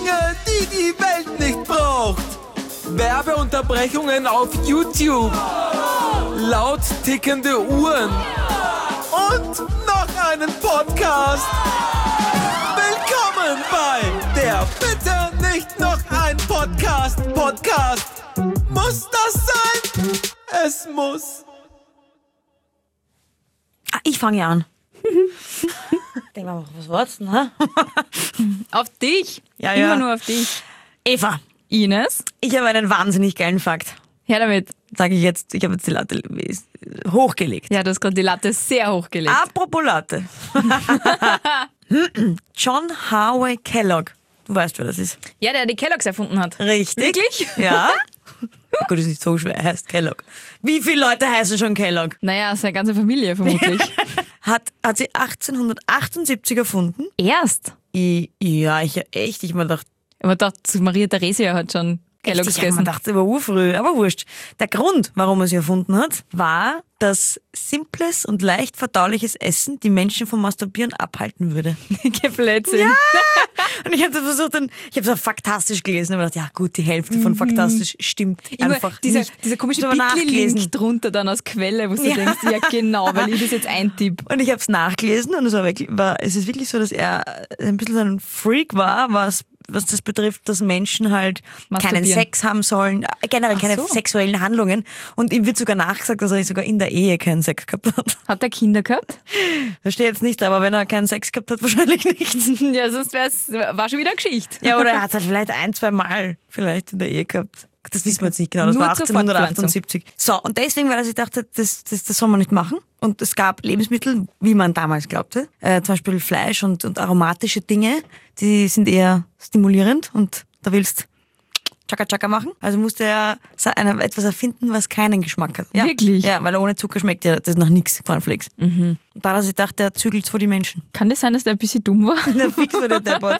Dinge, die die Welt nicht braucht. Werbeunterbrechungen auf YouTube. Laut tickende Uhren. Und noch einen Podcast. Willkommen bei der Bitte nicht noch ein Podcast. Muss das sein? Es muss. Ich fange an. Denk mal, was war's denn, ha? Auf dich. Ja. Immer nur auf dich. Eva, Ines, ich habe einen wahnsinnig geilen Fakt. her damit. Sage ich jetzt, ich habe jetzt die Latte hochgelegt. Ja, du hast gerade die Latte sehr hochgelegt. Apropos Latte. John Harvey Kellogg. Du weißt, wer das ist. Ja, der die Kelloggs erfunden hat. Richtig. Wirklich? Ja. Oh Gott, ist nicht so schwer. Er heißt Kellogg. Wie viele Leute heißen schon Kellogg? Naja, seine ganze Familie vermutlich. Hat sie 1878 erfunden? Erst. Ich mir gedacht, Aber doch, Maria Theresia hat schon Kelloggs ich mir gegessen. gedacht, aber urfrüh, aber wurscht. Der Grund, warum er sie erfunden hat, war, dass simples und leicht verdauliches Essen die Menschen vom Masturbieren abhalten würde. Blödsinn. Ja! Und ich habe das versucht, ich habe es faktastisch gelesen und gedacht, ja gut, die Hälfte von faktastisch stimmt einfach Dieser nicht. komische Ich hab's aber Bitly-Link drunter dann als Quelle, wo du denkst, ja genau, weil ich das jetzt eintippe. Und ich habe es nachgelesen und es ist wirklich so, dass er ein bisschen ein Freak war, was das betrifft, dass Menschen halt keinen Sex haben sollen, generell keine sexuellen Handlungen. Und ihm wird sogar nachgesagt, dass er sogar in der Ehe keinen Sex gehabt hat. Hat er Kinder gehabt? Das steht jetzt nicht, aber wenn er keinen Sex gehabt hat, wahrscheinlich nicht. Ja, sonst war schon wieder eine Geschichte. Ja, oder er hat es halt vielleicht 1-2 Mal vielleicht in der Ehe gehabt. Das wissen wir jetzt nicht genau, das Nur war zur 1878. So, und deswegen, weil er sich dachte, das soll man nicht machen. Und es gab Lebensmittel, wie man damals glaubte, zum Beispiel Fleisch und aromatische Dinge, die sind eher stimulierend und da willst Chaka-Chaka machen. Also musste er etwas erfinden, was keinen Geschmack hat. Ja? Wirklich? Ja, weil ohne Zucker schmeckt ja das nach nichts, Cornflakes. Und da hat er sich gedacht, der zügelt vor die Menschen. Kann das sein, dass der ein bisschen dumm war? Der fix war der Deppert.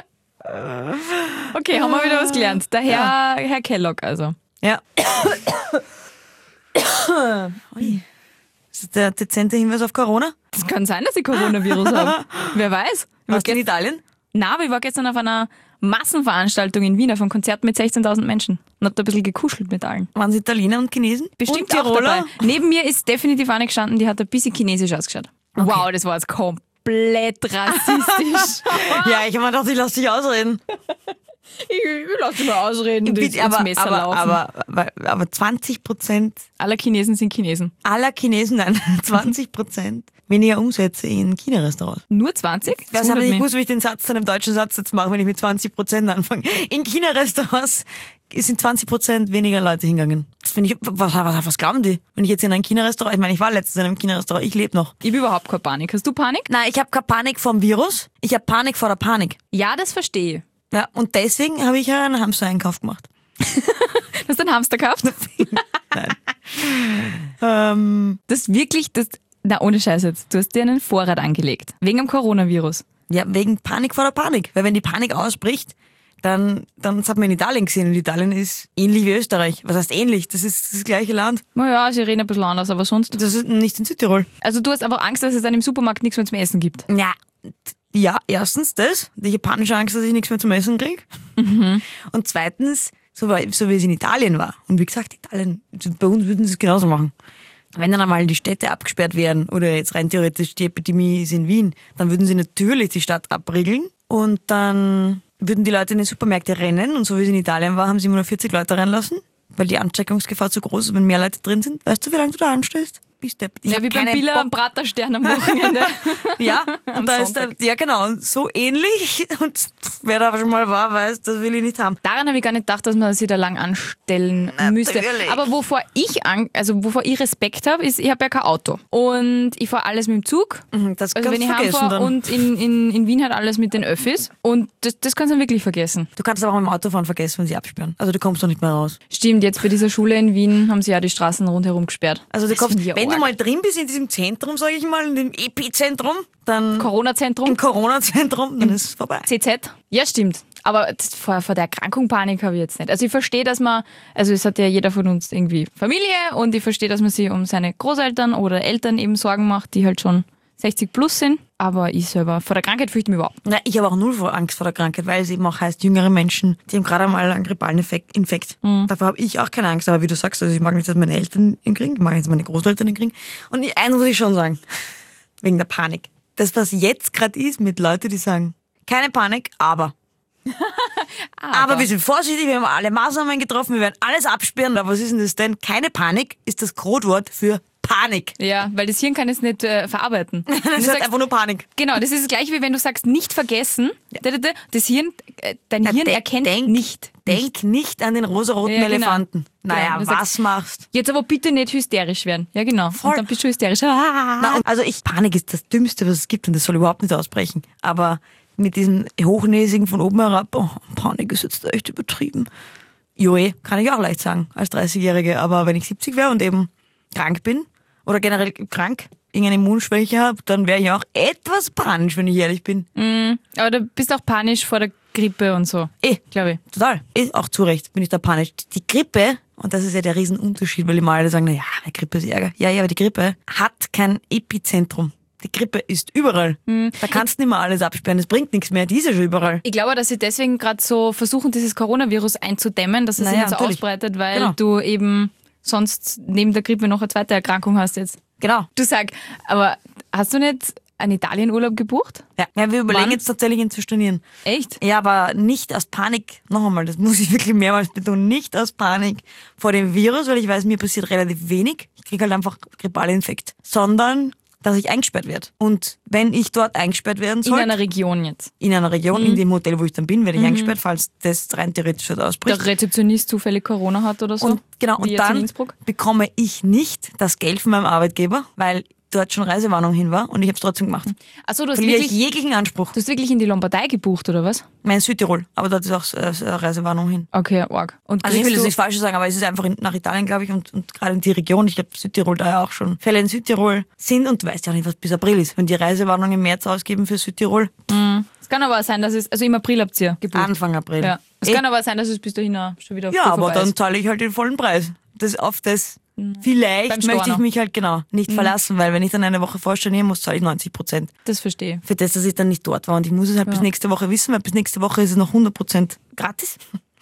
Okay, haben wir wieder was gelernt. Der Herr Kellogg also. Ja. Ui. Ist das der dezente Hinweis auf Corona? Das kann sein, dass ich Coronavirus habe. Wer weiß. Warst du in Italien? Nein, aber ich war gestern auf einer Massenveranstaltung in Wien, auf einem Konzert mit 16.000 Menschen und hab da ein bisschen gekuschelt mit allen. Waren es Italiener und Chinesen? Bestimmt und auch Tiroler? dabei. Neben mir ist definitiv eine gestanden, die hat ein bisschen chinesisch ausgeschaut. Okay. Wow, das war jetzt komplett rassistisch. Ja, ich habe mir gedacht, ich lasse dich ausreden. ich lass dich mal ausreden, ins Messer laufen. Aber 20% Aller Chinesen sind Chinesen. aller Chinesen, nein, 20% weniger Umsätze in China-Restaurants. Nur 20? Das habe ich nicht gewusst, wie ich den Satz zu einem deutschen Satz jetzt mache, wenn ich mit 20% anfange. In China-Restaurants sind 20% weniger Leute hingegangen. Das finde ich, was glauben die? Wenn ich jetzt in ein China-Restaurant, ich meine, ich war letztens in einem China-Restaurant, ich lebe noch. Ich habe überhaupt keine Panik. Hast du Panik? Nein, ich habe keine Panik vor dem Virus, ich habe Panik vor der Panik. Ja, das verstehe ich. Ja, und deswegen habe ich ja einen Hamster-Einkauf gemacht. Hast du einen Hamster gekauft? Das wirklich, ohne Scheiß jetzt, du hast dir einen Vorrat angelegt. Wegen dem Coronavirus. Ja, wegen Panik vor der Panik. Weil wenn die Panik ausbricht, dann das hat man in Italien gesehen. Und Italien ist ähnlich wie Österreich. Was heißt ähnlich? Das ist das gleiche Land. Naja, sie reden ein bisschen anders, aber sonst. Das ist nicht in Südtirol. Also du hast einfach Angst, dass es dann im Supermarkt nichts mehr zum Essen gibt. Ja, erstens das. Die japanische Angst, dass ich nichts mehr zum Essen kriege. Und zweitens, so wie es in Italien war. Und wie gesagt, Italien, bei uns würden sie es genauso machen. Wenn dann einmal die Städte abgesperrt werden oder jetzt rein theoretisch die Epidemie ist in Wien, dann würden sie natürlich die Stadt abriegeln und dann würden die Leute in die Supermärkte rennen und so wie es in Italien war, haben sie immer nur 40 Leute reinlassen, weil die Ansteckungsgefahr zu groß ist, wenn mehr Leute drin sind. Weißt du, wie lange du da anstehst? Ja, wie beim Billa am Praterstern am Wochenende. Ja, und da ist ja genau, so ähnlich. Und wer da schon mal war, weiß, das will ich nicht haben. Daran habe ich gar nicht gedacht, dass man sich da lang anstellen müsste. Natürlich. Aber wovor ich Respekt habe, ist, ich habe ja kein Auto. Und ich fahre alles mit dem Zug. Das Also wenn kannst ich du vergessen heimfahre dann. und in Wien halt alles mit den Öffis. Und das kannst du dann wirklich vergessen. Du kannst aber auch im Autofahren vergessen, wenn sie absperren. Also du kommst doch nicht mehr raus. Stimmt, jetzt bei dieser Schule in Wien haben sie ja die Straßen rundherum gesperrt. Also du kommst, finde ich wenn du arg. mal drin bist in diesem Zentrum, sage ich mal, in dem Epizentrum, dann Corona-Zentrum? im Corona-Zentrum, dann ist es vorbei. CZ? Ja, stimmt. Aber vor der Erkrankung Panik habe ich jetzt nicht. Also ich verstehe, dass man, also es hat ja jeder von uns irgendwie Familie und ich verstehe, dass man sich um seine Großeltern oder Eltern eben Sorgen macht, die halt schon 60 plus sind. aber ich selber, vor der Krankheit fürchte ich mich überhaupt. Na, ich habe auch null Angst vor der Krankheit, weil es eben auch heißt, jüngere Menschen, die haben gerade einmal einen grippalen Infekt. Davor habe ich auch keine Angst, aber wie du sagst, also ich mag nicht, dass meine Eltern ihn kriegen, ich mag nicht, dass meine Großeltern ihn kriegen. Und eins muss ich schon sagen, wegen der Panik. Das, was jetzt gerade ist mit Leuten, die sagen, keine Panik, aber wir sind vorsichtig, wir haben alle Maßnahmen getroffen, wir werden alles absperren. Aber was ist denn das denn? Keine Panik ist das Codewort für Panik. Ja, weil das Hirn kann es nicht verarbeiten. Das ist einfach nur Panik. Genau, das ist das gleiche, wie wenn du sagst, nicht vergessen. Das Hirn, dein Hirn erkennt nicht. Denk nicht an den rosaroten Ja, genau. Elefanten. Naja, Ja, du was sagst, machst? Jetzt aber bitte nicht hysterisch werden. Ja, genau. Voll. Und dann bist du hysterisch. Also Panik ist das Dümmste, was es gibt und das soll überhaupt nicht ausbrechen. Aber mit diesem Hochnäsigen von oben herab, Panik ist jetzt echt übertrieben. Joe, kann ich auch leicht sagen, als 30-Jährige. Aber wenn ich 70 wäre und eben krank bin oder generell krank, irgendeine Immunschwäche habe, dann wäre ich auch etwas panisch, wenn ich ehrlich bin. Aber du bist auch panisch vor der Grippe und so. Glaube ich. Total. Auch zu Recht bin ich da panisch. Die Grippe, und das ist ja der Riesenunterschied, weil immer alle sagen, naja, die Grippe ist Ärger. Ja, aber die Grippe hat kein Epizentrum. Die Grippe ist überall. Da kannst du nicht mehr alles absperren, das bringt nichts mehr, die ist ja schon überall. Ich glaube, dass sie deswegen gerade so versuchen, dieses Coronavirus einzudämmen, dass es sich nicht so natürlich. ausbreitet, weil Genau. du eben sonst neben der Grippe noch eine zweite Erkrankung hast jetzt. Genau. Du sag, aber hast du nicht einen Italienurlaub gebucht? Ja, wir überlegen Wann? jetzt tatsächlich ihn zu stornieren. Echt? Ja, aber nicht aus Panik, noch einmal, das muss ich wirklich mehrmals betonen, nicht aus Panik vor dem Virus, weil ich weiß, mir passiert relativ wenig. Ich kriege halt einfach grippale Infekt, sondern dass ich eingesperrt werde. Und wenn ich dort eingesperrt werden In soll, einer Region jetzt. in einer Region, in dem Hotel, wo ich dann bin, werde ich eingesperrt, falls das rein theoretisch dort ausbricht. Der Rezeptionist zufällig Corona hat oder so. Und genau, Wie und jetzt in dann Innsbruck. bekomme ich nicht das Geld von meinem Arbeitgeber, weil dort schon Reisewarnung hin war und ich habe es trotzdem gemacht. Achso, du hast Verliere ich wirklich, jeglichen Anspruch. du hast wirklich in die Lombardei gebucht, oder was? Mein Südtirol, aber dort ist auch Reisewarnung hin. Okay, arg. Und Also ich will kriegst das du- nicht falsch sagen, aber es ist einfach nach Italien, glaube ich, und gerade in die Region, ich glaube Südtirol, da ja auch schon Fälle in Südtirol sind und du weißt ja auch nicht, was bis April ist. Wenn die Reisewarnung im März ausgeben für Südtirol, Es kann aber auch sein, dass es, also im April habt ihr gebucht. Anfang April. Ja. Es kann aber sein, dass es bis dahin auch schon wieder Ja, aber vorbei dann ist. zahle ich halt den vollen Preis. Auf das vielleicht Beim möchte ich Storno. mich halt nicht verlassen, weil wenn ich dann eine Woche vorstornieren muss, zahle ich 90%. Das verstehe ich. Für das, dass ich dann nicht dort war. Und ich muss es halt bis nächste Woche wissen, weil bis nächste Woche ist es noch 100% gratis.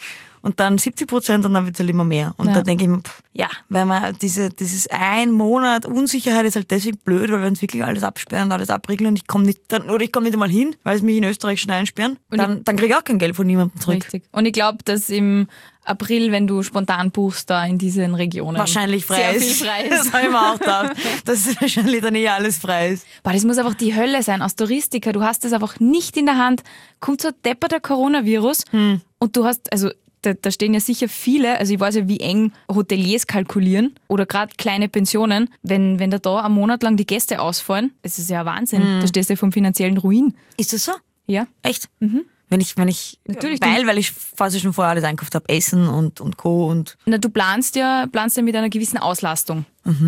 Und dann 70% und dann wird es halt immer mehr. Und Ja. da denke ich mir, weil man dieses ein Monat Unsicherheit ist halt deswegen blöd, weil wir uns wirklich alles absperren und alles abriegeln und ich komme nicht einmal hin, weil sie mich in Österreich schon einsperren. Dann kriege ich auch kein Geld von niemandem zurück. Richtig. Und ich glaube, dass im April, wenn du spontan buchst, da in diesen Regionen Wahrscheinlich frei sehr ist. viel frei Das ist. habe ich mir auch gedacht, dass es wahrscheinlich dann eh alles frei ist. Boah, das muss einfach die Hölle sein als Touristiker. Du hast das einfach nicht in der Hand. Kommt so ein depperter Coronavirus und du hast, also da stehen ja sicher viele, also ich weiß ja, wie eng Hoteliers kalkulieren oder gerade kleine Pensionen, wenn da einen Monat lang die Gäste ausfallen, das ist ja Wahnsinn. Da stehst du ja vom finanziellen Ruin. Ist das so? Ja. Echt? Wenn ich Natürlich, weil ich quasi schon vorher alles einkauft habe, Essen und Co. und Na, du planst ja mit einer gewissen Auslastung.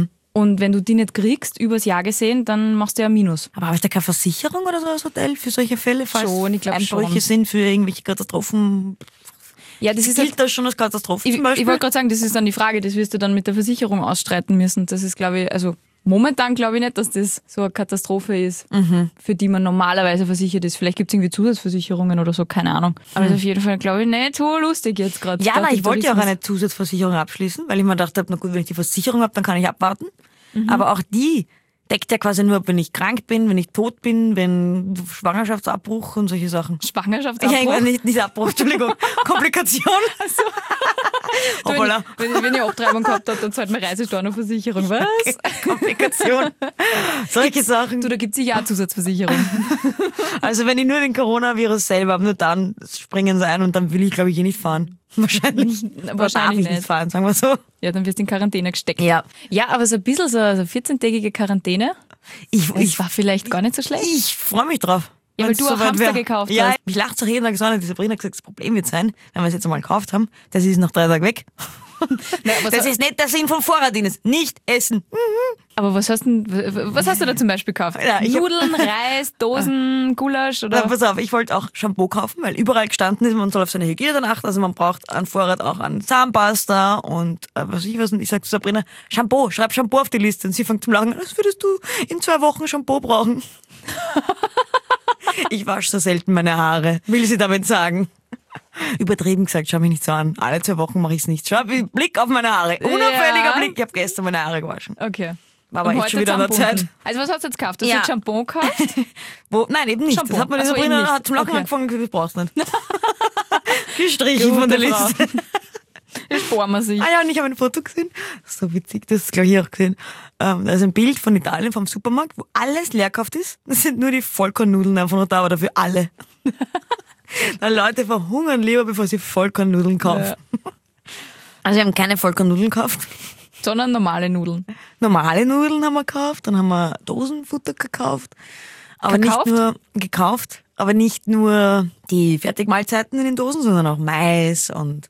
Und wenn du die nicht kriegst, übers Jahr gesehen, dann machst du ja Minus. aber habe ich da keine Versicherung oder so als Hotel für solche Fälle, falls Schon, ich glaub Einbrüche schon. sind für irgendwelche Katastrophen? Ja, das ist halt, Gilt das schon als Katastrophe ich zum Beispiel? wollte gerade sagen, das ist dann die Frage, das wirst du dann mit der Versicherung ausstreiten müssen. Das ist, glaube ich, also momentan glaube ich nicht, dass das so eine Katastrophe ist, für die man normalerweise versichert ist. Vielleicht gibt es irgendwie Zusatzversicherungen oder so, keine Ahnung. Aber das ist auf jeden Fall, glaube ich, nicht so lustig jetzt gerade. Ja, ich wollte ja auch eine Zusatzversicherung abschließen, weil ich mir gedacht habe, na gut, wenn ich die Versicherung habe, dann kann ich abwarten. Aber auch die deckt ja quasi nur, wenn ich krank bin, wenn ich tot bin, wenn Schwangerschaftsabbruch und solche Sachen. Schwangerschaftsabbruch. Ja, nicht Abbruch, Entschuldigung, Komplikation. Hoppala. Wenn ich Abtreibung gehabt habe, dann zahlt mir Reisestornoversicherung. Was? Komplikation. Solche Sachen. Du, da gibt es sicher auch Zusatzversicherung. Also wenn ich nur den Coronavirus selber habe, nur dann springen sie ein und dann will ich, glaube ich, eh nicht fahren. Wahrscheinlich. Oder darf ich nicht. nicht fahren, sagen wir so. Ja, dann wirst du in Quarantäne gesteckt. Ja. Ja, aber so ein bisschen so eine 14-tägige Quarantäne, Ich das war vielleicht gar nicht so schlecht. freue mich drauf. Ja, weil wenn's du so auch weit Hamster wär. gekauft Ja, hast. ich lache doch jeden Tag so an. Die Sabrina hat gesagt, das Problem wird sein, wenn wir es jetzt einmal gekauft haben, das ist nach 3 Tagen weg. Das ist nicht der Sinn vom Vorrat, Ines. Nicht essen. Aber was hast du da zum Beispiel gekauft? Ja, ich hab- Nudeln, Reis, Dosen, Gulasch oder? Na, pass auf, ich wollte auch Shampoo kaufen, weil überall gestanden ist, man soll auf seine Hygiene dann achten. Also man braucht einen Vorrat auch an Zahnpasta und was ich was. Und ich sage zu Sabrina, Shampoo, schreib Shampoo auf die Liste. Und sie fängt zum Lachen, als würdest du in 2 Wochen Shampoo brauchen. Ich wasche so selten meine Haare, will sie damit sagen. Übertrieben gesagt, schau mich nicht so an. Alle 2 Wochen mache ich es nicht. Schau, Blick auf meine Haare. Unauffälliger Ja. Blick. Ich habe gestern meine Haare gewaschen. Okay. War aber Und echt heute schon wieder an der Zahnpunkten. Zeit. Also was hast du jetzt gekauft? Hast Ja. du jetzt Shampoo gekauft? Nein, eben nicht. Shampoo. Das hat mir die Ach so, Sabrina eben nicht. hat zum Lachen Okay. angefangen, das brauchst du nicht. Gestrichen von der Gute Frau. Liste. Das sparen wir sich. Ah ja, und ich habe ein Foto gesehen. So witzig, das ist gleich hier auch gesehen. Da ist ein Bild von Italien, vom Supermarkt, wo alles leer gekauft ist. Das sind nur die Vollkornnudeln einfach noch da, aber dafür alle. Da Leute verhungern lieber, bevor sie Vollkornnudeln kaufen. Ja. Also wir haben keine Vollkornnudeln gekauft. Sondern normale Nudeln. Normale Nudeln haben wir gekauft, dann haben wir Dosenfutter gekauft. Aber Gekauft? nicht nur gekauft, aber nicht nur die Fertigmahlzeiten in den Dosen, sondern auch Mais und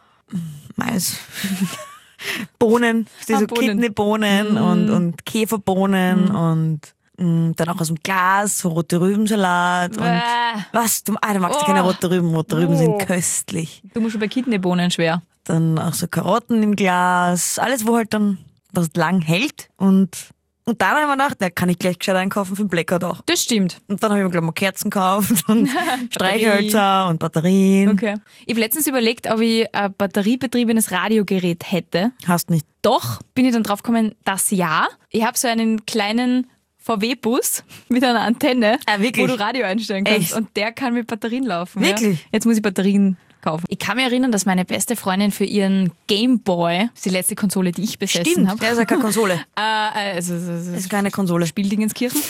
Bohnen, diese Bohnen. Kidneybohnen und Käferbohnen und dann auch aus dem Glas, so rote Rübensalat und Bäh. was? Du magst ja keine rote Rüben. Rote Rüben Oh. sind köstlich. Du musst schon bei Kidneybohnen schwer. Dann auch so Karotten im Glas, alles, wo halt dann was lang hält. Und dann habe ich mir gedacht, da kann ich gleich gescheit einkaufen für den Blackout auch. Das stimmt. Und dann habe ich mir gleich mal Kerzen gekauft und Streichhölzer und Batterien. Okay. Ich habe letztens überlegt, ob ich ein batteriebetriebenes Radiogerät hätte. Hast nicht. Doch bin ich dann drauf gekommen, dass ja. Ich habe so einen kleinen VW-Bus mit einer Antenne, Ah, wirklich? wo du Radio einstellen kannst. Echt? Und der kann mit Batterien laufen. Wirklich? Ja. Jetzt muss ich Batterien kaufen. Ich kann mich erinnern, dass meine beste Freundin für ihren Game Boy, das ist die letzte Konsole, die ich besessen Stimmt, habe. der ist ja keine Konsole. Also, Das ist keine Konsole. Spieldingenskirchen.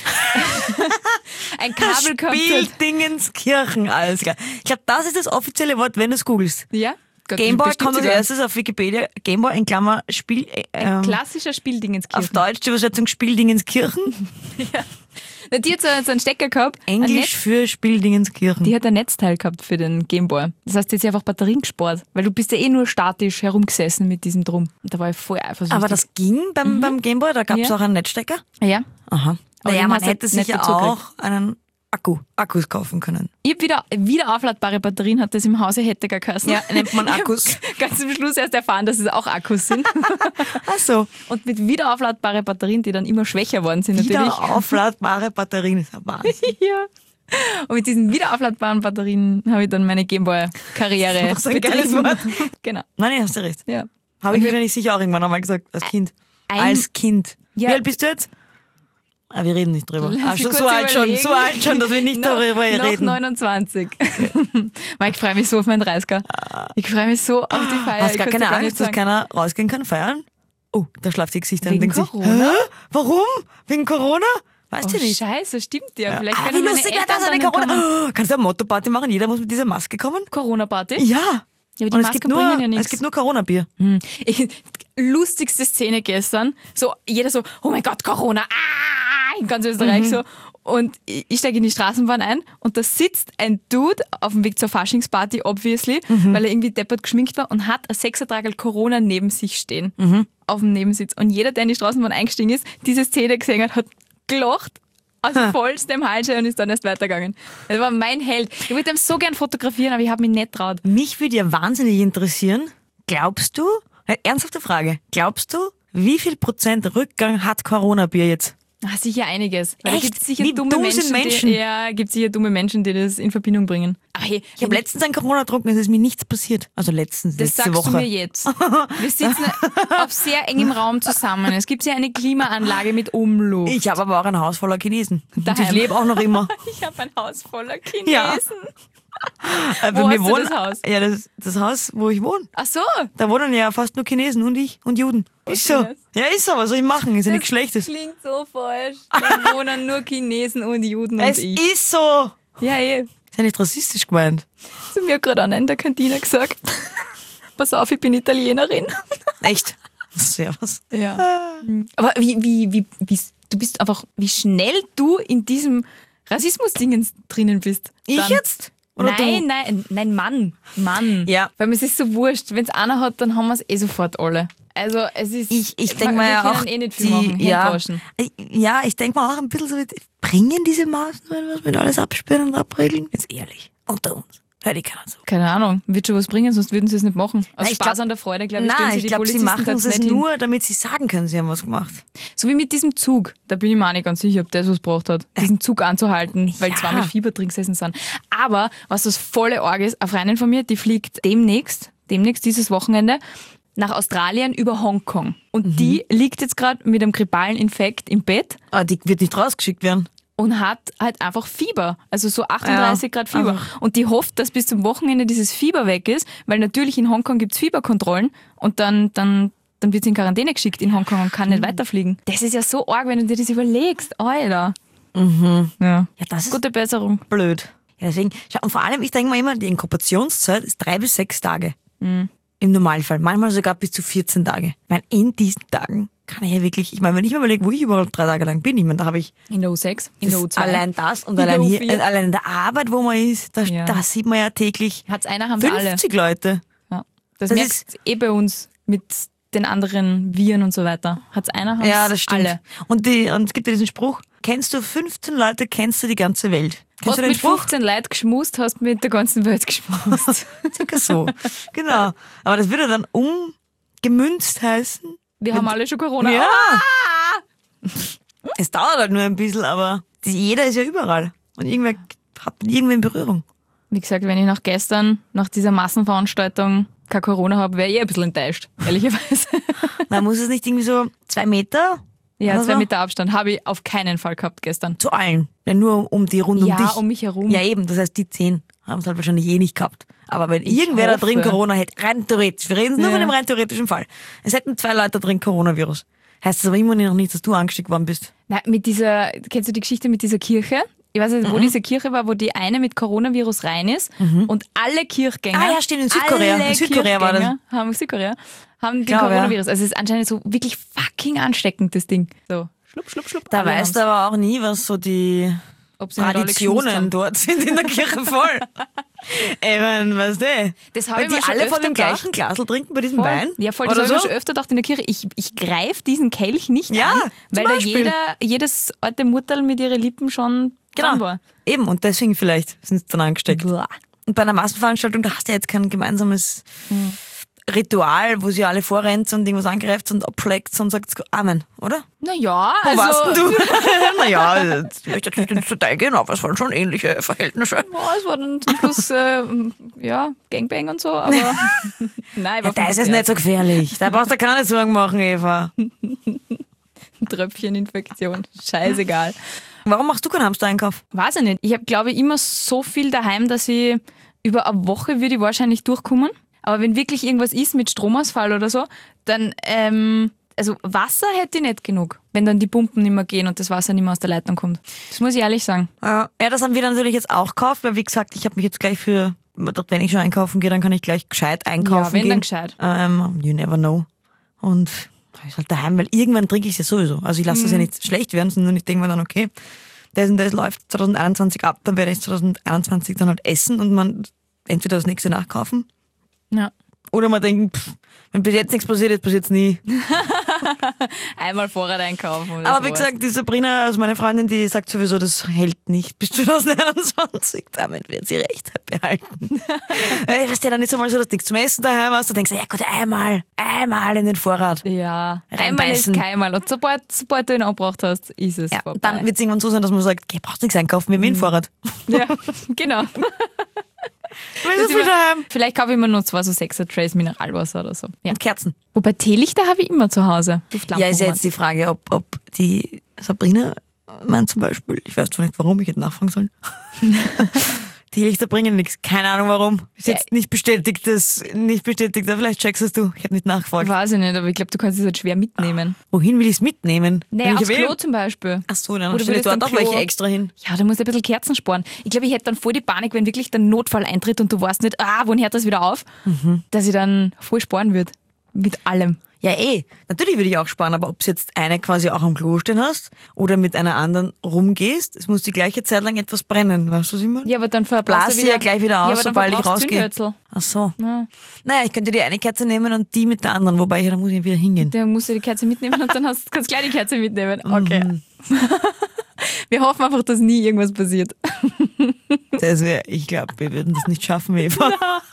Ein Kabel gehabt hat. Spieldingenskirchen, alles klar. Ich glaube, das ist das offizielle Wort, wenn du es googelst. Ja? Gott, Gameboy bestimmt kommt als sogar. erstes auf Wikipedia. Gameboy in Klammer Spiel. Ein klassischer Spieldingenskirchen. Auf Deutsch die Übersetzung Spieldingenskirchen. Na, die hat so einen Stecker gehabt. ein Englisch für Spieldingenskirchen. Die hat ein Netzteil gehabt für den Gameboy. Das heißt, jetzt einfach Batterien gespart. Weil du bist ja eh nur statisch herumgesessen mit diesem Drum. Und da war ich voll eifersüchtig. Aber das ging beim Gameboy, da gab es Ja. auch einen Netzstecker. Ja. Aha. Aber Naja, den man hast du hätte nicht sicher dazu auch einen Akkus kaufen können. Ich habe wieder aufladbare Batterien, hat das im Hause hätte gar geheißen. Ja, nennt man Akkus. Ganz zum Schluss erst erfahren, dass es auch Akkus sind. Ach so. Und mit wieder aufladbare Batterien, die dann immer schwächer worden sind natürlich. Wieder aufladbare Batterien, ist ja Wahnsinn. Ja. Und mit diesen wieder aufladbaren Batterien habe ich dann meine Gameboy-Karriere Das ist ein geiles Wort. Genau. Nein, hast du recht. Ja. Habe ich mir nicht sicher auch irgendwann einmal gesagt, als Kind. Ein- Als Kind. Ja. Wie alt bist du jetzt? Ah, wir reden nicht drüber. Lass Ah, mich schon, kurz so alt schon, überlegen. so alt schon, dass wir nicht darüber noch reden. 29. Weil ich freue mich so auf meinen 30er. Ich freue mich so auf die Feier. Hast Ich gar kann's dir keine nicht Angst, dass sagen. keiner rausgehen kann feiern? Oh, da schlaft die Gesicht an und Wegen denkt Corona? sich, hä? Warum? Wegen Corona? Weißt Oh, du nicht? Scheiße, stimmt ja. Vielleicht Ah, können wie meine lustig wäre Eltern das, eine dann Corona. kommen. Oh, kannst du eine Motto-Party machen? Jeder muss mit dieser Maske kommen? Corona-Party? Ja. Ja, aber die Und Masken bringen ja nichts. es gibt nur Corona-Bier. Lustigste Szene gestern. So, jeder so, oh mein Gott, Corona, in ganz Österreich so. Und ich steige in die Straßenbahn ein und da sitzt ein Dude auf dem Weg zur Faschingsparty, obviously, weil er irgendwie deppert geschminkt war und hat ein Sechsertragel Corona neben sich stehen. Auf dem Nebensitz. Und jeder, der in die Straßenbahn eingestiegen ist, diese Szene gesehen hat gelacht. Aus vollstem Halse und ist dann erst weitergegangen. Das war mein Held. Ich wollte ihn so gern fotografieren, aber ich habe mich nicht traut. Mich würde ja wahnsinnig interessieren, glaubst du, ernsthafte Frage, glaubst du, wie viel Prozent Rückgang hat Corona-Bier jetzt? Ah, sicher einiges. Weil Echt? da gibt sicher Wie dumme dumm sind Menschen? gibt sicher dumme Menschen, die das in Verbindung bringen. Aber hey, Ich habe letztens ein Corona getrunken, es ist mir nichts passiert. Also letztens, das letzte sagst Woche. du mir jetzt. Wir sitzen auf sehr engem Raum zusammen. Es gibt ja eine Klimaanlage mit Umluft. Ich habe aber auch ein Haus voller Chinesen. Und Daheim. ich lebe auch noch immer. Ich habe ein Haus voller Chinesen. Ja. Wo hast du das Haus? Ja, das Haus, wo ich wohne. Ach so. Da wohnen ja fast nur Chinesen und ich und Juden. Ist so. Okay. Ja, ist so. Was soll ich machen? Ist ja nichts Das Schlechtes. klingt so falsch. Da wohnen nur Chinesen und Juden Es und ich. ist so. Ja, eh. Ist ja nicht rassistisch gemeint. Zu mir hat gerade einer in der Kantine gesagt, pass auf, ich bin Italienerin. Echt? Servus. Ja. Aber du bist einfach, wie schnell du in diesem Rassismus-Dingens drinnen bist. Ich dann- jetzt? Oder Nein, Mann. Ja. Weil mir ist so wurscht. Wenn es einer hat, dann haben wir es sofort alle. Also es ist... Ich denke mal ja wir auch, können eh nicht viel machen. Händewaschen. ja, ich denke mal auch ein bisschen so, bringen diese Maßnahmen was mit alles absperren und abregeln? Jetzt ehrlich, unter uns. Hör die keiner so. Keine Ahnung, wird schon was bringen, sonst würden sie es nicht machen. Aus Nein, ich Spaß glaub- an der Freude, glaube ich, stellen Nein, sie ich die glaube, sie Polizisten machen dort es nicht hin. nur, damit sie sagen können, sie haben was gemacht. So wie mit diesem Zug, da bin ich mir auch nicht ganz sicher, ob der was gebraucht hat, diesen Zug anzuhalten, weil Ja. zwei mit Fieber drin gesessen sind. Aber was das volle Arg ist, eine Freundin von mir, die fliegt demnächst dieses Wochenende, nach Australien über Hongkong. Und die liegt jetzt gerade mit einem grippalen Infekt im Bett Aber die wird nicht rausgeschickt werden. und hat halt einfach Fieber. Also so 38 Grad Fieber. Und die hofft, dass bis zum Wochenende dieses Fieber weg ist, weil natürlich in Hongkong gibt's Fieberkontrollen und dann wird sie in Quarantäne geschickt in Hongkong und kann nicht weiterfliegen. Das ist ja so arg, wenn du dir das überlegst. Alter. Ja. Ja, das ist Gute Besserung. blöd. Ja, deswegen, schau, und vor allem, ich denke mal immer, die Inkubationszeit ist 3 bis 6 Tage. Im Normalfall. Manchmal sogar bis zu 14 Tage. Ich meine, in diesen Tagen kann ich ja wirklich, ich meine, wenn ich mir überlege, wo ich überall 3 Tage lang bin, ich meine, da habe ich In der U6, in der U2. allein das und In der allein hier, U4. allein in der Arbeit, wo man ist, da, Ja. da sieht man ja täglich Hat's einer, haben wir alle. 50 Leute. Ja. Das Das merkst du eh bei uns mit den anderen Viren und so weiter. Hat's einer, haben's Ja, das stimmt. alle. Und es gibt ja diesen Spruch, kennst du 15 Leute, kennst du die ganze Welt. Kennst Hast du den mit Spruch? 15 Leuten geschmust, hast mit der ganzen Welt geschmust. Circa so. Genau. Aber das würde dann umgemünzt heißen. Wir haben alle schon Corona. Ja. Ah! Es dauert halt nur ein bisschen, aber jeder ist ja überall. Und irgendwer hat mit irgendwer in Berührung. Wie gesagt, wenn ich nach dieser Massenveranstaltung kein Corona habe, wäre ich ein bisschen enttäuscht, ehrlicherweise. Man muss es nicht irgendwie so 2 Meter Ja, oder 2 so? Meter Abstand habe ich auf keinen Fall gehabt gestern. zu allen. Ja, nur um die rund um Ja, dich. um mich herum. Ja, eben. Das heißt, die 10 haben es halt wahrscheinlich eh nicht gehabt. Aber wenn irgendwer da drin hoffe. Corona hätte, rein theoretisch, wir reden nur Ja. von dem rein theoretischen Fall. Es hätten 2 Leute da drin Coronavirus. Heißt das aber immer noch nicht, dass du angesteckt worden bist. Nein, kennst du die Geschichte mit dieser Kirche? Ich weiß nicht, wo diese Kirche war, wo die eine mit Coronavirus rein ist und alle Kirchgänger. Ah ja, stimmt, in Südkorea. Alle In Südkorea war das. Kirchgänger haben den Glaube, ja. Coronavirus. Also es ist anscheinend so wirklich fucking ansteckend, das Ding. So, schlupp. Da alle weißt du haben's. aber auch nie, was so die Ob sie nicht alle geschmust Traditionen haben. dort sind in der Kirche voll. Ich mein, weißt du? Das habe Weil ich mir die schon alle öfter von dem gedacht. gleichen Glasel trinken bei diesem Voll. Wein? Ja, voll, Oder das habe ich so? mir schon öfter gedacht in der Kirche. Ich greife diesen Kelch nicht Ja, an, zum weil da Beispiel. jedes alte Mutterl mit ihren Lippen schon dran Genau. war. Eben, und deswegen vielleicht sind sie dann angesteckt. Boah. Und bei einer Massenveranstaltung, da hast du ja jetzt kein gemeinsames Ritual, wo sie alle vorrennt und irgendwas angreift und abschlägt und sagt Amen, oder? Naja, Wo warst also... denn du? Naja, ich möchte jetzt nicht ins Detail gehen, aber es waren schon ähnliche Verhältnisse. Ja, es war dann zum Schluss, Gangbang und so, aber nein, Ja, da ist es nicht so gefährlich. Da brauchst du keine Sorgen machen, Eva. Tröpfcheninfektion, scheißegal. Warum machst du keinen Hamster-Einkauf? Weiß ich nicht. Ich habe, glaube ich, immer so viel daheim, dass ich über eine Woche würde ich wahrscheinlich durchkommen. Aber wenn wirklich irgendwas ist mit Stromausfall oder so, dann, also Wasser hätte ich nicht genug, wenn dann die Pumpen nicht mehr gehen und das Wasser nicht mehr aus der Leitung kommt. Das muss ich ehrlich sagen. Ja, das haben wir dann natürlich jetzt auch gekauft, weil wie gesagt, ich habe mich jetzt gleich wenn ich schon einkaufen gehe, dann kann ich gleich gescheit einkaufen Ja, wenn gehen. dann gescheit. You never know. Und ich halt daheim, weil irgendwann trinke ich es ja sowieso. Also ich lasse das ja nicht schlecht werden, sondern ich denke mir dann, okay, das und das läuft 2021 ab, dann werde ich 2021 dann halt essen und man entweder das nächste nachkaufen Ja. oder man denkt, wenn bis jetzt nichts passiert ist, passiert es nie. Einmal Vorrat einkaufen. Oder Aber wie sowas. gesagt, die Sabrina, also meine Freundin, die sagt sowieso, das hält nicht bis 2021. Damit wird sie recht behalten. Das ist ja dann nicht so mal so, dass du nichts zum Essen daheim hast. Du denkst, ja gut, einmal in den Vorrat. Ja, einmal Reinbeißen. ist keinmal. Und sobald du ihn angebracht hast, ist es Ja, vorbei. dann wird es irgendwann so sein, dass man sagt, okay, brauchst nichts einkaufen, wir haben eh einen Vorrat. Ja, genau. Wir sind so viel daheim. Vielleicht kaufe ich mir nur 2 so 6er Trays Mineralwasser oder so. Ja. Und Kerzen. Wobei Teelichter habe ich immer zu Hause. Duftlampen Ja, ist ja jetzt die Frage, ob die Sabrina, zum Beispiel, ich weiß zwar nicht warum, ich hätte nachfragen sollen. Die Lichter bringen nichts. Keine Ahnung warum. Ist jetzt nicht bestätigt, vielleicht checkst es du. Ich habe nicht nachgefragt. Weiß ich nicht, aber ich glaube, du kannst es halt schwer mitnehmen. Wohin will ich es mitnehmen? Naja, Wenn aufs ich will- Klo zum Beispiel. Ach so, dann Oder stelle ich würdest dort am auch welche Klo- extra hin. Ja, da musst du ein bisschen Kerzen sparen. Ich glaube, ich hätte dann voll die Panik, wenn wirklich der Notfall eintritt und du weißt nicht, wohin hört das wieder auf, dass ich dann voll sparen würde. Mit allem. Ja, natürlich würde ich auch sparen, aber ob du jetzt eine quasi auch am Klo stehen hast oder mit einer anderen rumgehst, es muss die gleiche Zeit lang etwas brennen, weißt du, was ich meine? Ja, aber dann Blase sie ja gleich wieder aus, sobald ich rausgehe. Zündhölzl. Ach so. Ja. Naja, ich könnte die eine Kerze nehmen und die mit der anderen, wobei da muss ich wieder hingehen. Dann musst du die Kerze mitnehmen und dann kannst du gleich die Kerze mitnehmen. Okay. Wir hoffen einfach, dass nie irgendwas passiert. Ich glaube, wir würden das nicht schaffen, Eva.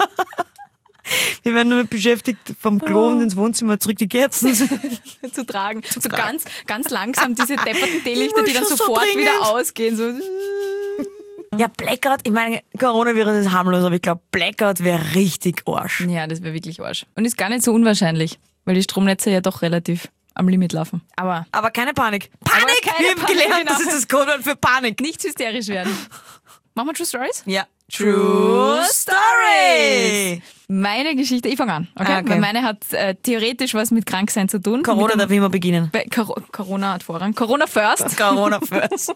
Wir werden nur beschäftigt, vom Klo und ins Wohnzimmer zurück die Kerzen zu tragen. So ganz langsam diese depperten Teelichter, die dann sofort wieder ausgehen. So. Ja, Blackout, ich meine, Coronavirus ist harmlos, aber ich glaube, Blackout wäre richtig Arsch. Ja, das wäre wirklich Arsch. Und ist gar nicht so unwahrscheinlich, weil die Stromnetze ja doch relativ am Limit laufen. Aber keine Panik. Panik! Wir haben gelernt, das ist das Codewort für Panik. Nicht hysterisch werden. Machen wir True Stories? Ja. True Story! Meine Geschichte, ich fange an, okay? Weil meine hat theoretisch was mit Kranksein zu tun. Corona darf immer beginnen. Corona hat Vorrang. Corona first. Corona first.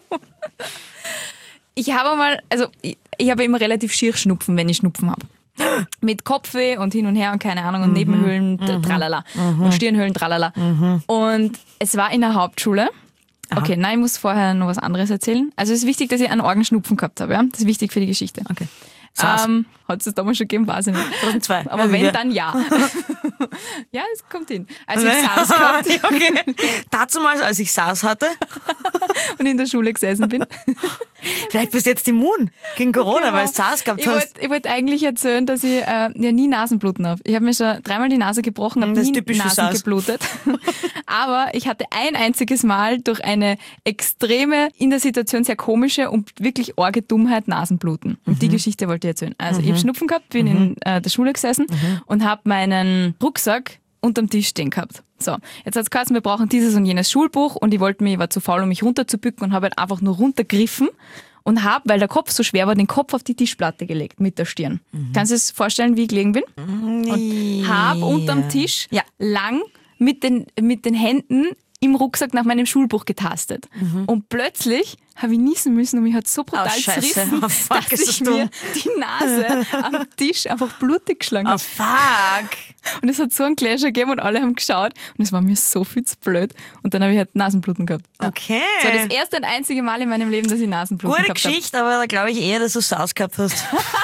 Ich habe mal, ich habe immer relativ schier Schnupfen, wenn ich Schnupfen habe. Mit Kopfweh und hin und her und keine Ahnung und Nebenhöhlen, tralala. Und Stirnhöhlen, tralala. Und es war in der Hauptschule. Aha. Okay, nein, ich muss vorher noch was anderes erzählen. Also es ist wichtig, dass ich einen Orgenschnupfen gehabt habe. Ja? Das ist wichtig für die Geschichte. Okay. Hat es damals schon gegeben, weiß ich nicht. 2002. Aber wenn, dann ja. Ja, es kommt hin. Also ich SARS gehabt. Okay. Dazu mal, als ich SARS hatte. Und in der Schule gesessen bin. Vielleicht bist du jetzt immun gegen Corona, Genau. weil du SARS gehabt hast. Ich wollte eigentlich erzählen, dass ich ja nie Nasenbluten habe. Ich habe mir schon 3-mal die Nase gebrochen, habe nie Nasen geblutet. Aber ich hatte ein einziges Mal durch eine extreme, in der Situation sehr komische und wirklich arge Dummheit Nasenbluten. Und die Geschichte wollte ich erzählen. Also ich habe Schnupfen gehabt, bin in der Schule gesessen und habe meinen Rucksack unterm Tisch stehen gehabt. So, jetzt hat es geheißen, wir brauchen dieses und jenes Schulbuch und ich war zu faul, um mich runterzubücken und habe halt einfach nur runtergegriffen und habe, weil der Kopf so schwer war, den Kopf auf die Tischplatte gelegt mit der Stirn. Kannst du dir das vorstellen, wie ich gelegen bin? Und habe unterm Tisch lang mit den Händen im Rucksack nach meinem Schulbuch getastet. Und plötzlich habe ich niesen müssen und mich hat so brutal zerrissen, dass ich mir die Nase am Tisch einfach blutig geschlagen habe. Fuck! Und es hat so einen Clasher gegeben und alle haben geschaut und es war mir so viel zu blöd. Und dann habe ich halt Nasenbluten gehabt. Ja. Okay. Das war das erste und einzige Mal in meinem Leben, dass ich Nasenbluten Gute gehabt habe. Geschichte, aber da glaube ich eher, dass du SARS gehabt hast.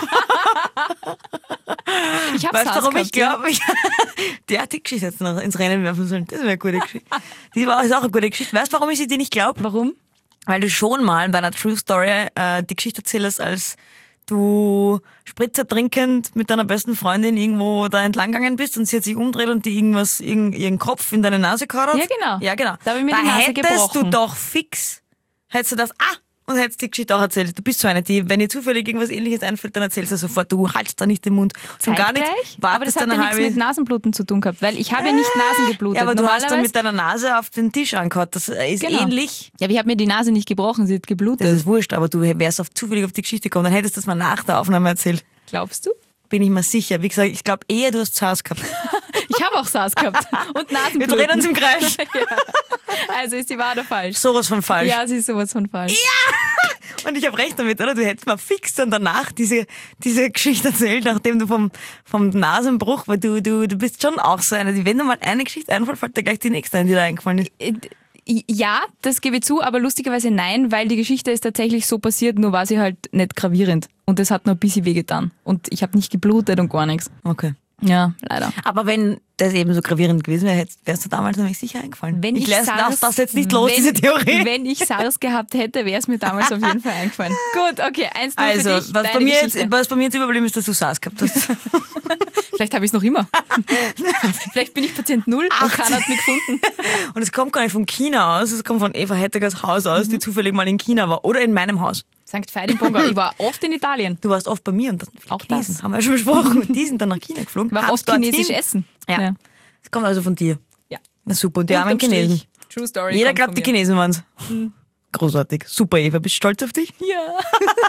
Ich habe Weißt du, SARS warum gehabt, ich glaube, die Geschichte jetzt noch ins Rennen werfen sollen. Das wäre eine gute Geschichte. Die ist auch eine gute Geschichte. Weißt du, warum ich sie dir nicht glaube? Warum? Weil du schon mal bei einer True Story die Geschichte erzählst, als du Spritzer trinkend mit deiner besten Freundin irgendwo da entlang gegangen bist und sie hat sich umdreht und die ihren Kopf in deine Nase gehauen hat. Ja, genau. Ja, genau. Da habe ich mir die Nase gebrochen. Hättest du doch fix, hättest du das, und hättest die Geschichte auch erzählt. Du bist so eine, die, wenn dir zufällig irgendwas Ähnliches einfällt, dann erzählst du sofort, du haltst da nicht den Mund. Und gar nicht, aber das hat ja nichts mit Nasenbluten zu tun gehabt, weil ich habe ja nicht Nasen geblutet. Ja, aber du hast dann mit deiner Nase auf den Tisch angehauen. Das ist ähnlich. Ja, aber ich habe mir die Nase nicht gebrochen, sie hat geblutet. Das ist wurscht, aber du wärst zufällig auf die Geschichte gekommen, dann hättest du das mal nach der Aufnahme erzählt. Glaubst du? Bin ich mir sicher. Wie gesagt, ich glaube eher, du hast SARS gehabt. Ich habe auch SARS gehabt und Nasenbluten. Wir drehen uns im Kreis. Ja. Also ist die wahr oder falsch? Sowas von falsch. Ja, sie ist sowas von falsch. Ja! Und ich habe recht damit, oder? Du hättest mal fix dann danach diese Geschichte erzählt, nachdem du vom Nasenbruch, weil du bist schon auch so eine, wenn dir mal eine Geschichte einfällt, fällt dir gleich die nächste ein, die da eingefallen ist. Ja, das gebe ich zu, aber lustigerweise nein, weil die Geschichte ist tatsächlich so passiert, nur war sie halt nicht gravierend. Und das hat nur ein bisschen wehgetan. Und ich habe nicht geblutet und gar nichts. Okay. Ja, leider. Aber wenn das eben so gravierend gewesen wäre, wärst du damals nämlich sicher eingefallen. Wenn ich lass das jetzt nicht los, diese Theorie. Wenn ich SARS gehabt hätte, wäre es mir damals auf jeden Fall eingefallen. Gut, okay, 1-0 also, für dich. Was bei mir jetzt überblieben ist, dass du SARS gehabt hast. Vielleicht habe ich es noch immer. Vielleicht bin ich Patient 0 und keiner hat mich gefunden. Und es kommt gar nicht von China aus, es kommt von Eva Hettegers Haus aus, die zufällig mal in China war. Oder in meinem Haus. St. Veit im Bonga. Ich war oft in Italien. Du warst oft bei mir und das auch Chinesen, das haben wir ja schon besprochen. Und die sind dann nach China geflogen. War oft chinesisch essen. Ja. Das kommt also von dir. Ja. Na super, und die armen Chinesen. True Story. Jeder glaubt, die Chinesen waren's. Großartig. Super, Eva, bist du stolz auf dich? Ja.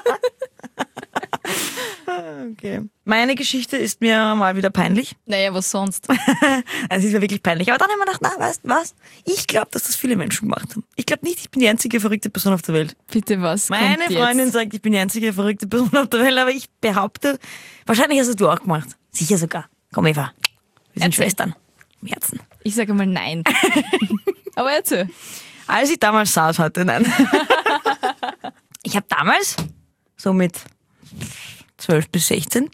Okay. Meine Geschichte ist mir mal wieder peinlich. Naja, was sonst? Es ist mir wirklich peinlich. Aber dann haben wir gedacht, na, weißt du was? Ich glaube, dass das viele Menschen gemacht haben. Ich glaube nicht, ich bin die einzige verrückte Person auf der Welt. Bitte was? Meine Freundin sagt, ich bin die einzige verrückte Person auf der Welt, aber ich behaupte, wahrscheinlich hast es du auch gemacht. Sicher sogar. Komm, Eva. Wir sind Schwestern. Im Herzen. Ich sage mal nein. Aber erzähl. Als ich damals SARS hatte, nein. Ich habe damals, so mit 12 bis 16,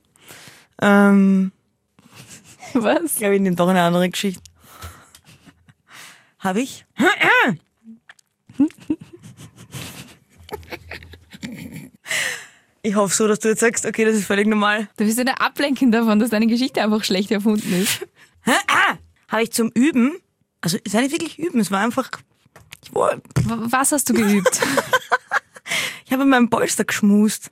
Was? glaube ich, nehme doch eine andere Geschichte. Habe ich? Ich hoffe so, dass du jetzt sagst, okay, das ist völlig normal. Du bist eine Ablenkung davon, dass deine Geschichte einfach schlecht erfunden ist. Habe ich zum Üben, also es war nicht wirklich Üben, es war einfach, Was hast du geübt? ich habe in meinem Polster geschmust.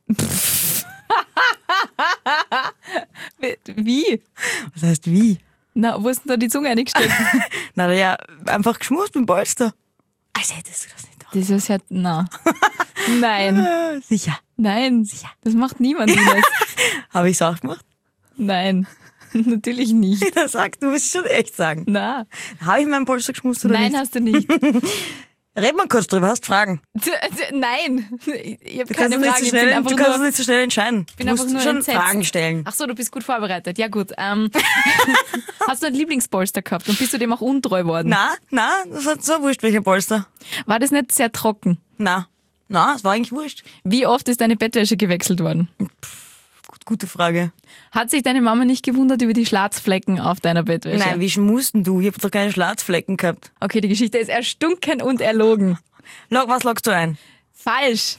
Wie? Was heißt wie? Na, wo hast du da die Zunge eingesteckt? Na ja, einfach geschmust mit dem Polster. Also hättest du das nicht doch. Das ist ja, na. Nein. Sicher. Nein. Das macht niemand, Ines. Habe ich es auch gemacht? Nein. Natürlich nicht. Da sagst du, musst schon echt sagen. Na. Habe ich meinen Polster geschmust oder Nein, nicht? hast du nicht. Red mal kurz drüber, hast Fragen. Nein. Ich habe Du keine kannst, Fragen. nicht so schnell, du kannst es nicht so schnell entscheiden. bin Du musst einfach nur schon entsetzt. Fragen stellen. Ach so, du bist gut vorbereitet. Ja gut. Hast du einen Lieblingspolster gehabt und bist du dem auch untreu worden? Na, das hat so wurscht, welcher Polster. War das nicht sehr trocken? Na, es war eigentlich wurscht. Wie oft ist deine Bettwäsche gewechselt worden? Gute Frage. Hat sich deine Mama nicht gewundert über die Schlatzflecken auf deiner Bettwäsche? Nein, wie schmusten du? Ich hab doch keine Schlatzflecken gehabt. Okay, die Geschichte ist erstunken und erlogen. Was loggst du ein? Falsch.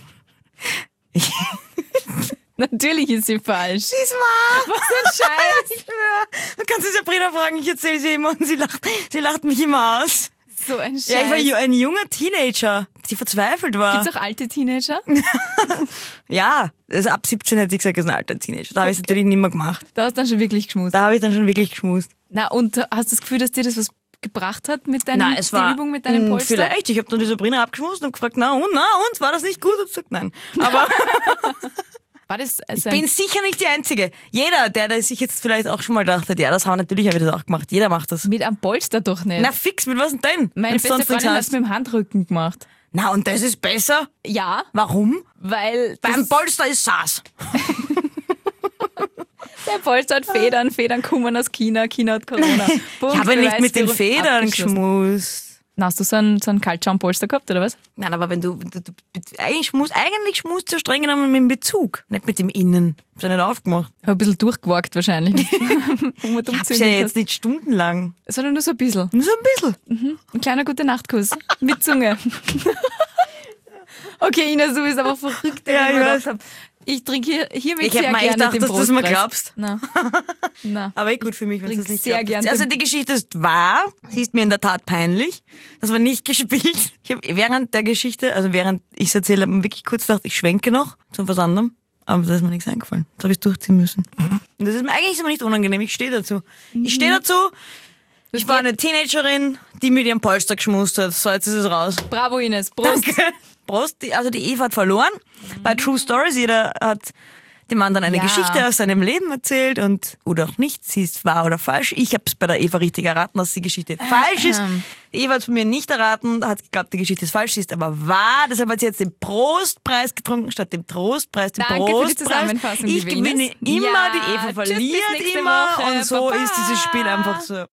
Natürlich ist sie falsch. Sie ist wahr. Was für ein Scheiß. Ich schwör. Du kannst es Sabrina fragen, ich erzähle sie immer und sie lacht mich immer aus. So ein Scheiß. Ja, ich war ein junger Teenager, die verzweifelt war. Gibt's auch alte Teenager? Ja, also ab 17 hätte ich gesagt, das ist ein alter Teenager. Da habe ich es natürlich nicht mehr gemacht. Da hast du dann schon wirklich geschmust. Da habe ich dann schon wirklich geschmust. Na, und hast du das Gefühl, dass dir das was gebracht hat mit deinem, Nein, es war die Übung mit deinem Polster? Vielleicht. Ich habe dann die Sabrina abgeschmust und gefragt, na und, war das nicht gut? Und gesagt, nein. Aber War das ich bin sicher nicht die Einzige. Jeder, der sich jetzt vielleicht auch schon mal gedacht hat, ja, natürlich habe ich das auch gemacht. Jeder macht das. mit einem Polster doch nicht? Na fix, mit was denn? Meine Wenn's beste sonst nichts Freundin hat hast. es mit dem Handrücken gemacht. Na, und das ist besser? Ja, Warum? weil Beim Polster ist SARS. der Polster hat Federn, Federn kommen aus China, China hat Corona. Punkt, Ich habe nicht Beweis, mit den Führung Federn abgeschlossen. geschmust. Na, hast du so einen Kaltschaum-Polster gehabt, oder was? Nein, aber wenn du eigentlich schmust du streng genommen mit dem Bezug, nicht mit dem Innen. Hab's ja nicht aufgemacht. Ich habe ein bisschen durchgewagt wahrscheinlich. Ich hab's ja jetzt nicht stundenlang. Sondern nur so ein bisschen. Nur so ein bisschen. Ein kleiner Gute-Nacht-Kuss. Mit Zunge. Okay, Ines, du bist aber verrückt. Ja, ich weiß. Ich trinke hiermit Ich sehr hab mir gerne gedacht, den dass du es mir Brotpreis. glaubst. Na. Aber gut für mich, wenn du Trink es nicht sehr glaubst. gern Also den- die Geschichte ist wahr. Sie ist mir in der Tat peinlich. Das war nicht gespielt. Ich habe während der Geschichte, also während ich es erzähle, habe ich wirklich kurz gedacht, ich schwenke noch zu was anderem. Aber da ist mir nichts eingefallen. Das habe ich durchziehen müssen. Und das ist mir eigentlich immer nicht unangenehm. Ich stehe dazu. Ich stehe dazu. Ich war eine Teenagerin, die mit ihrem Polster geschmust hat. So, jetzt ist es raus. Bravo, Ines. Prost. Danke. Prost. Also die Eva hat verloren. Bei True Stories, jeder hat dem anderen eine Ja. Geschichte aus seinem Leben erzählt und oder auch nicht, sie ist wahr oder falsch. Ich habe es bei der Eva richtig erraten, dass die Geschichte falsch ist. Die Eva hat es von mir nicht erraten, hat geglaubt, die Geschichte ist falsch, sie ist aber wahr. Deshalb hat sie jetzt den Prostpreis getrunken statt dem Trostpreis. Den Danke für die Prostpreis. Zusammenfassung, Ich liebe Ines. gewinne immer, Ja, die Eva tschüss, bis verliert nächste immer Woche. und so Baba. ist dieses Spiel einfach so.